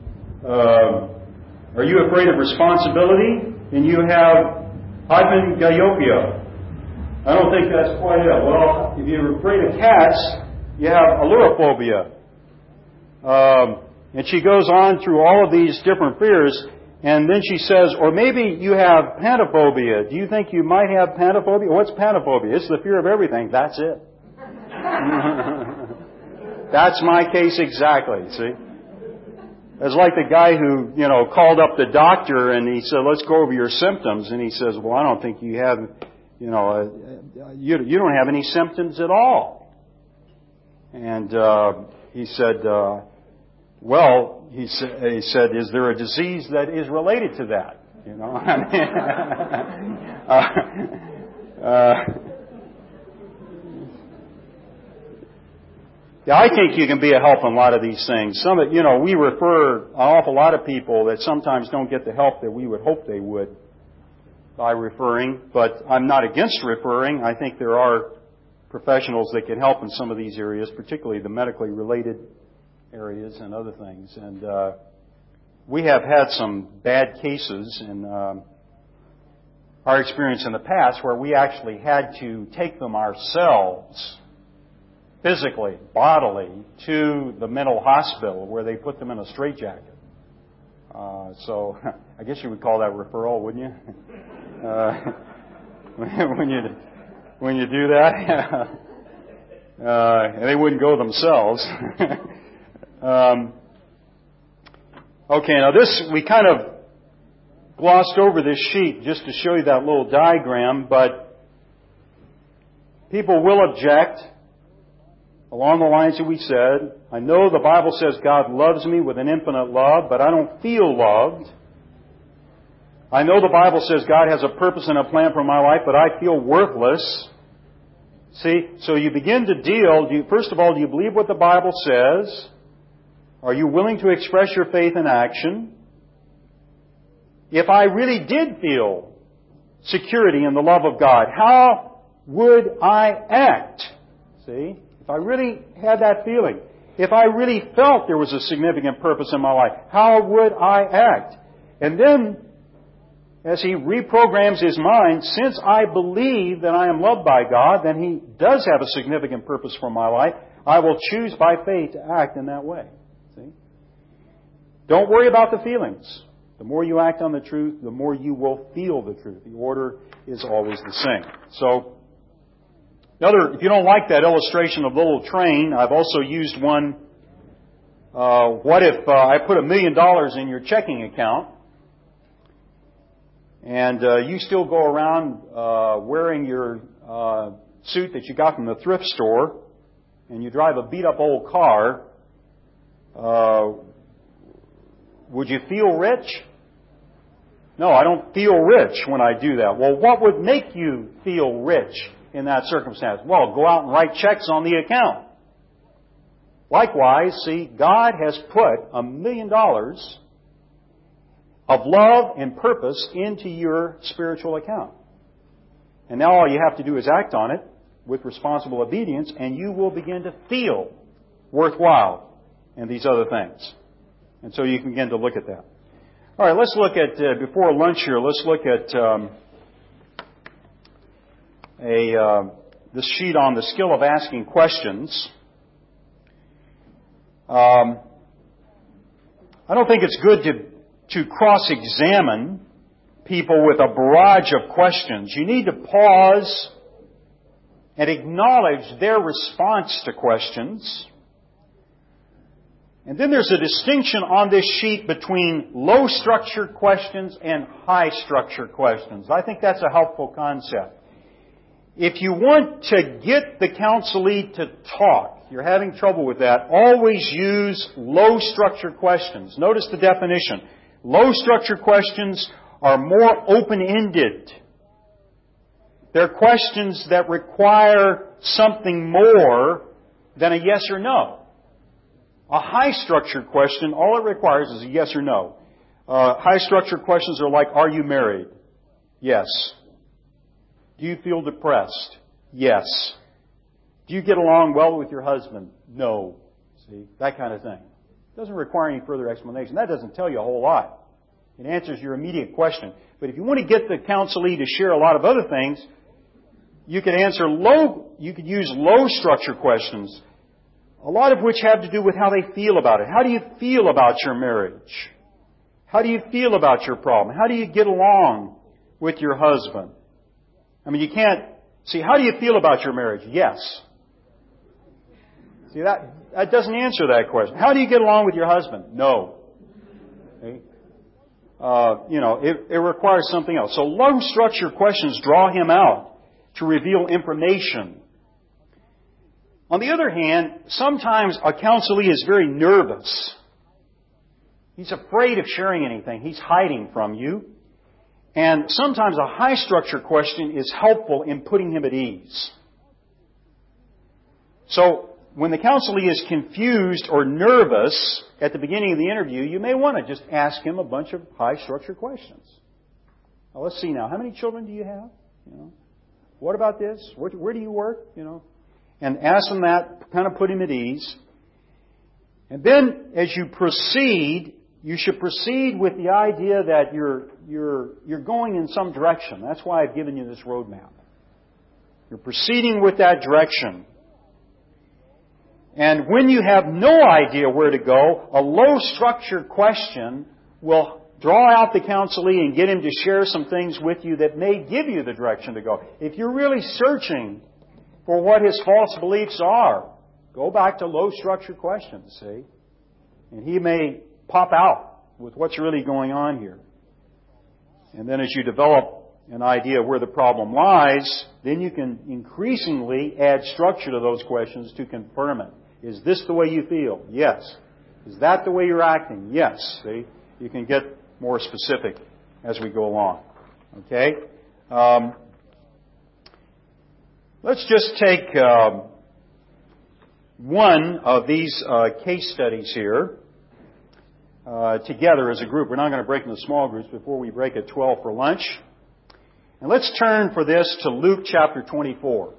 are you afraid of responsibility? And you have hypengeiopia. I don't think that's quite it. Well, if you're afraid of cats, you have allurophobia. And she goes on through all of these different fears, and then she says, or maybe you have pantophobia. Do you think you might have pantophobia? What's pantophobia? It's the fear of everything. That's it. That's my case exactly, see? It's like the guy who, called up the doctor and he said, let's go over your symptoms. And he says, well, I don't think you have, you don't have any symptoms at all. And he said, he said, is there a disease that is related to that? Yeah, I think you can be a help in a lot of these things. We refer an awful lot of people that sometimes don't get the help that we would hope they would by referring, but I'm not against referring. I think there are professionals that can help in some of these areas, particularly the medically related areas and other things. And we have had some bad cases in our experience in the past where we actually had to take them ourselves, physically, bodily, to the mental hospital where they put them in a straitjacket. So I guess you would call that referral, wouldn't you? When you do that, and they wouldn't go themselves. Okay, now we kind of glossed over this sheet just to show you that little diagram, but people will object along the lines that we said. I know the Bible says God loves me with an infinite love, but I don't feel loved. I know the Bible says God has a purpose and a plan for my life, but I feel worthless. See, so you begin to deal, first of all, do you believe what the Bible says? Are you willing to express your faith in action? If I really did feel security in the love of God, how would I act? See, if I really had that feeling, if I really felt there was a significant purpose in my life, how would I act? And then, as he reprograms his mind, since I believe that I am loved by God, then He does have a significant purpose for my life, I will choose by faith to act in that way. See? Don't worry about the feelings. The more you act on the truth, the more you will feel the truth. The order is always the same. So, if you don't like that illustration of the little train, I've also used one. What if I put $1 million in your checking account, and you still go around wearing your suit that you got from the thrift store, and you drive a beat-up old car? Would you feel rich? No, I don't feel rich when I do that. Well, what would make you feel rich in that circumstance? Well, go out and write checks on the account. Likewise, see, God has put $1 million of love and purpose into your spiritual account. And now all you have to do is act on it with responsible obedience, and you will begin to feel worthwhile in these other things. And so you can begin to look at that. All right, let's look at, before lunch here, let's look at this sheet on the skill of asking questions. I don't think it's good to cross-examine people with a barrage of questions. You need to pause and acknowledge their response to questions. And then there's a distinction on this sheet between low-structured questions and high-structured questions. I think that's a helpful concept. If you want to get the counselee to talk, you're having trouble with that, always use low-structured questions. Notice the definition. Low-structured questions are more open-ended. They're questions that require something more than a yes or no. A high-structured question, all it requires is a yes or no. High-structured questions are like, are you married? Yes. Do you feel depressed? Yes. Do you get along well with your husband? No. See, that kind of thing. It doesn't require any further explanation. That doesn't tell you a whole lot. It answers your immediate question. But if you want to get the counselee to share a lot of other things, you could use low-structure questions, a lot of which have to do with how they feel about it. How do you feel about your marriage? How do you feel about your problem? How do you get along with your husband? I mean, you can't... See, how do you feel about your marriage? Yes. See, that doesn't answer that question. How do you get along with your husband? No. Okay? It requires something else. So low-structure questions draw him out to reveal information. On the other hand, sometimes a counselee is very nervous. He's afraid of sharing anything. He's hiding from you. And sometimes a high-structure question is helpful in putting him at ease. So, when the counselee is confused or nervous at the beginning of the interview, you may want to just ask him a bunch of high-structure questions. Now, let's see now. How many children do you have? What about this? Where do you work? And ask him that, kind of put him at ease. And then, as you proceed, you should proceed with the idea that you're going in some direction. That's why I've given you this roadmap. You're proceeding with that direction. And when you have no idea where to go, a low-structured question will draw out the counselee and get him to share some things with you that may give you the direction to go. If you're really searching for what his false beliefs are, go back to low-structured questions, see? And he may pop out with what's really going on here. And then as you develop an idea where the problem lies, then you can increasingly add structure to those questions to confirm it. Is this the way you feel? Yes. Is that the way you're acting? Yes. See? You can get more specific as we go along. Okay? Let's just take one of these case studies here together as a group. We're not going to break into small groups before we break at 12 for lunch. And let's turn for this to Luke chapter 24.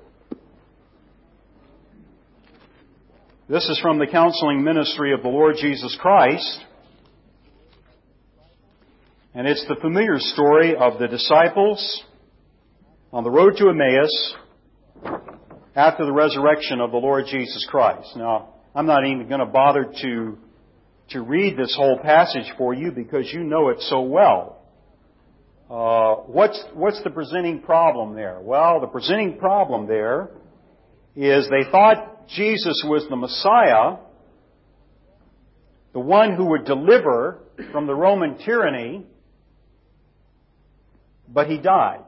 This is from the counseling ministry of the Lord Jesus Christ. And it's the familiar story of the disciples on the road to Emmaus after the resurrection of the Lord Jesus Christ. Now, I'm not even going to bother to read this whole passage for you because you know it so well. What's the presenting problem there? Well, the presenting problem there is they thought Jesus was the Messiah, the one who would deliver from the Roman tyranny, but He died.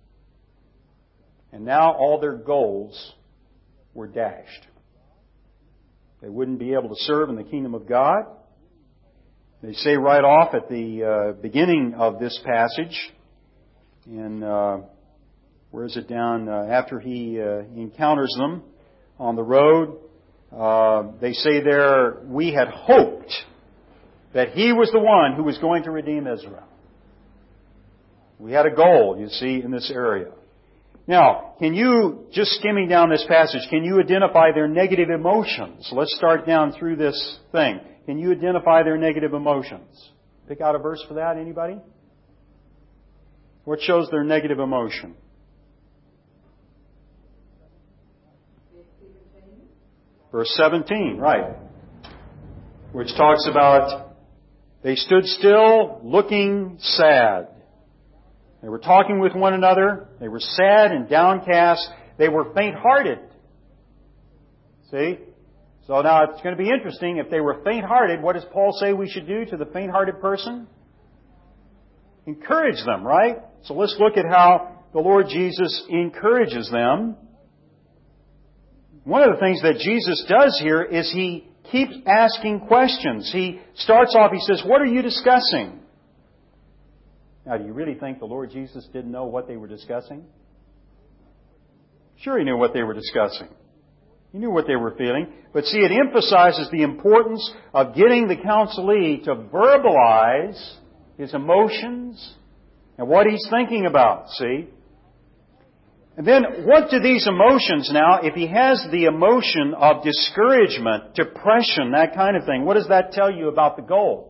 And now all their goals were dashed. They wouldn't be able to serve in the kingdom of God. They say right off at the beginning of this passage, and where is it down? After He encounters them on the road, they say there, we had hoped that He was the one who was going to redeem Israel. We had a goal, you see, in this area. Now, can you, just skimming down this passage, can you identify their negative emotions? Let's start down through this thing. Can you identify their negative emotions? Pick out a verse for that, anybody? What shows their negative emotion? Verse 17, right. Which talks about, they stood still, looking sad. They were talking with one another. They were sad and downcast. They were faint-hearted. See? So now it's going to be interesting. If they were faint-hearted, what does Paul say we should do to the faint-hearted person? Encourage them, right? So let's look at how the Lord Jesus encourages them. One of the things that Jesus does here is He keeps asking questions. He starts off, He says, what are you discussing? Now, do you really think the Lord Jesus didn't know what they were discussing? Sure, He knew what they were discussing. He knew what they were feeling. But see, it emphasizes the importance of getting the counselee to verbalize his emotions and what he's thinking about, see? And then, what do these emotions now, if he has the emotion of discouragement, depression, that kind of thing, what does that tell you about the goal?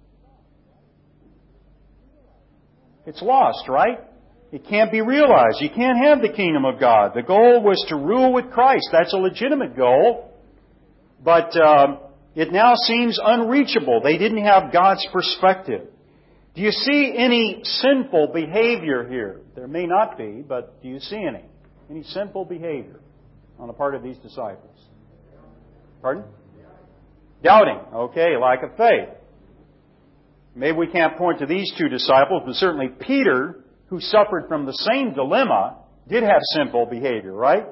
It's lost, right? It can't be realized. You can't have the kingdom of God. The goal was to rule with Christ. That's a legitimate goal. But it now seems unreachable. They didn't have God's perspective. Do you see any sinful behavior here? There may not be, but do you see any? Any sinful behavior on the part of these disciples? Pardon? Doubting. Okay, lack of faith. Maybe we can't point to these two disciples, but certainly Peter, who suffered from the same dilemma, did have sinful behavior, right?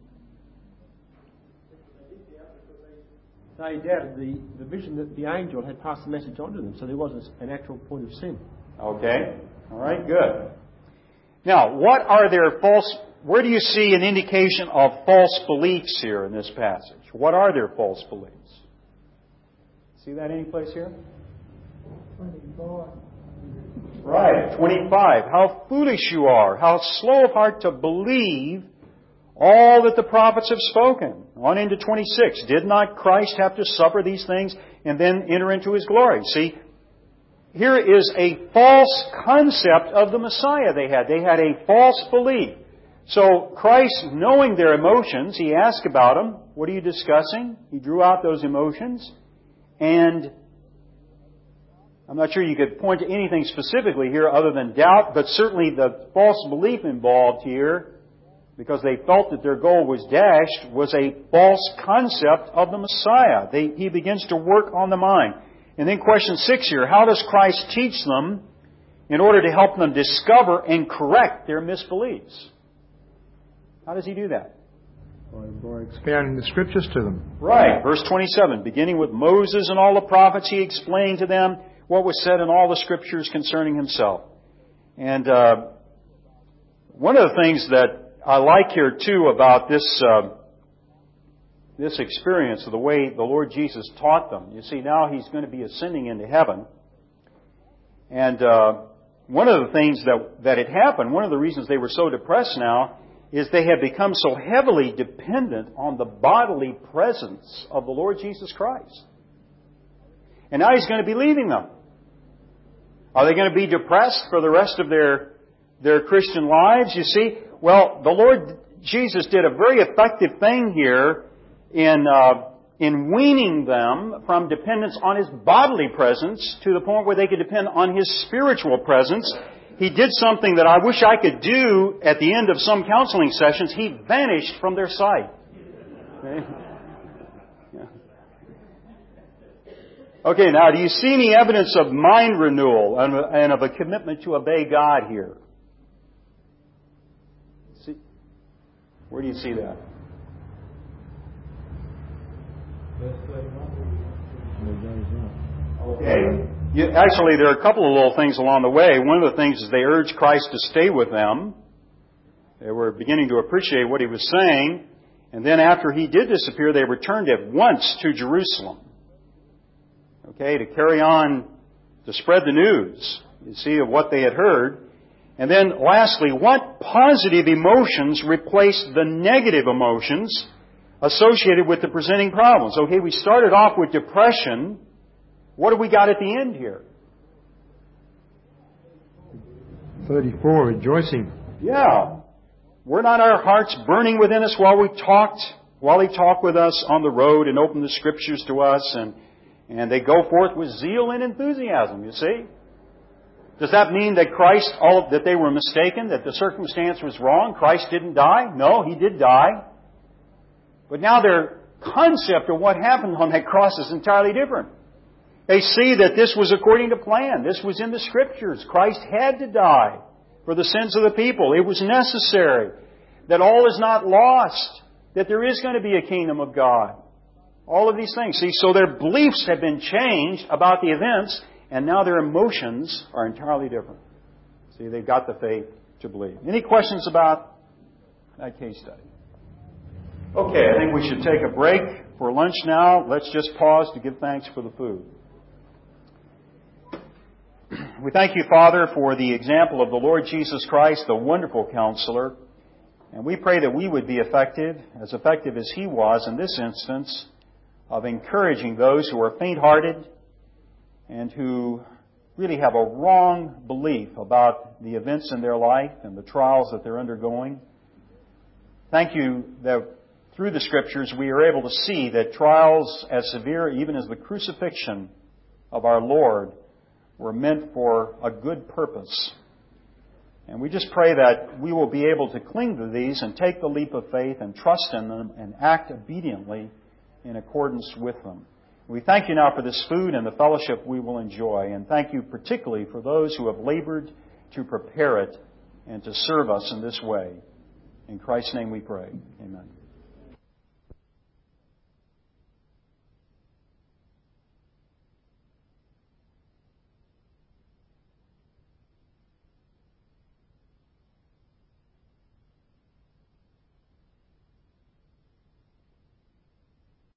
They doubted the vision that the angel had passed the message on to them, so there was an actual point of sin. Okay. All right, good. Now, what are their where do you see an indication of false beliefs here in this passage? What are their false beliefs? See that any place here? 25. Right, 25. How foolish you are. How slow of heart to believe all that the prophets have spoken. On into 26. Did not Christ have to suffer these things and then enter into His glory? See, here is a false concept of the Messiah they had. They had a false belief. So Christ, knowing their emotions, He asked about them. What are you discussing? He drew out those emotions. And I'm not sure you could point to anything specifically here other than doubt, but certainly the false belief involved here, because they felt that their goal was dashed, was a false concept of the Messiah. He begins to work on the mind. And then question 6 here, how does Christ teach them in order to help them discover and correct their misbeliefs? How does He do that? By expounding the Scriptures to them. Right. Verse 27, beginning with Moses and all the prophets, He explained to them what was said in all the Scriptures concerning Himself. And one of the things that I like here too about this experience of the way the Lord Jesus taught them. You see, now He's going to be ascending into heaven. And one of the things that had happened, one of the reasons they were so depressed now, is they had become so heavily dependent on the bodily presence of the Lord Jesus Christ. And now He's going to be leaving them. Are they going to be depressed for the rest of their Christian lives? You see, well, the Lord Jesus did a very effective thing here in weaning them from dependence on His bodily presence to the point where they could depend on His spiritual presence. He did something that I wish I could do at the end of some counseling sessions. He vanished from their sight. Okay? Yeah. Okay, now, do you see any evidence of mind renewal and of a commitment to obey God here? See? Where do you see that? Okay. Actually, there are a couple of little things along the way. One of the things is they urged Christ to stay with them. They were beginning to appreciate what He was saying. And then after He did disappear, they returned at once to Jerusalem. Okay, to carry on, to spread the news, you see, of what they had heard. And then lastly, what positive emotions replaced the negative emotions associated with the presenting problems? Okay, we started off with depression. What do we got at the end here? 34, rejoicing. Yeah. Were not our hearts burning within us while He talked with us on the road and opened the Scriptures to us, and they go forth with zeal and enthusiasm, you see? Does that mean that that they were mistaken, that the circumstance was wrong? Christ didn't die? No, He did die. But now their concept of what happened on that cross is entirely different. They see that this was according to plan. This was in the Scriptures. Christ had to die for the sins of the people. It was necessary. That all is not lost. That there is going to be a kingdom of God. All of these things. See, so their beliefs have been changed about the events, and now their emotions are entirely different. See, they've got the faith to believe. Any questions about that case study? Okay, I think we should take a break for lunch now. Let's just pause to give thanks for the food. We thank You, Father, for the example of the Lord Jesus Christ, the wonderful Counselor. And we pray that we would be effective as He was in this instance, of encouraging those who are faint-hearted and who really have a wrong belief about the events in their life and the trials that they're undergoing. Thank You that through the Scriptures we are able to see that trials as severe even as the crucifixion of our Lord were meant for a good purpose. And we just pray that we will be able to cling to these and take the leap of faith and trust in them and act obediently in accordance with them. We thank You now for this food and the fellowship we will enjoy. And thank You particularly for those who have labored to prepare it and to serve us in this way. In Christ's name we pray. Amen.